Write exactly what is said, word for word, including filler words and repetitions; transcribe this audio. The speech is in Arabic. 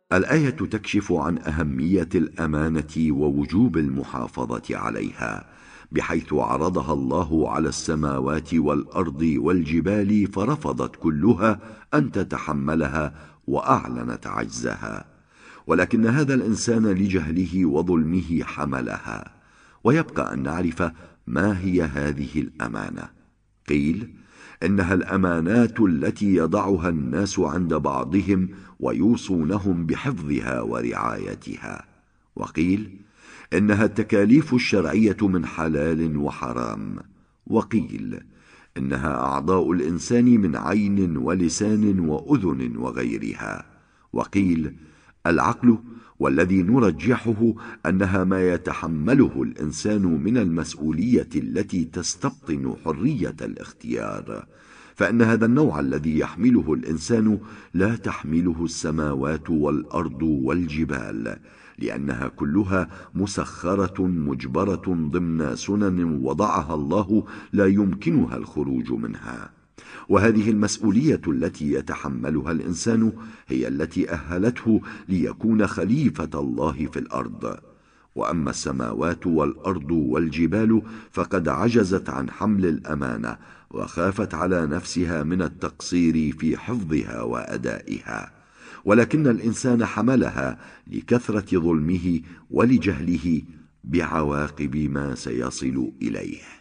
الآية تكشف عن أهمية الأمانة ووجوب المحافظة عليها، بحيث عرضها الله على السماوات والأرض والجبال فرفضت كلها أن تتحملها وأعلنت عجزها، ولكن هذا الإنسان لجهله وظلمه حملها. ويبقى أن نعرف ما هي هذه الأمانة. قيل إنها الأمانات التي يضعها الناس عند بعضهم ويوصونهم بحفظها ورعايتها. وقيل إنها التكاليف الشرعية من حلال وحرام. وقيل إنها أعضاء الإنسان من عين ولسان وأذن وغيرها. وقيل العقل، والذي نرجحه أنها ما يتحمله الإنسان من المسؤولية التي تستبطن حرية الاختيار، فإن هذا النوع الذي يحمله الإنسان لا تحمله السماوات والأرض والجبال، لأنها كلها مسخرة مجبرة ضمن سنن وضعها الله لا يمكنها الخروج منها. وهذه المسؤولية التي يتحملها الإنسان هي التي أهلته ليكون خليفة الله في الأرض. وأما السماوات والأرض والجبال فقد عجزت عن حمل الأمانة، وخافت على نفسها من التقصير في حفظها وأدائها، ولكن الإنسان حملها لكثرة ظلمه ولجهله بعواقب ما سيصل إليه.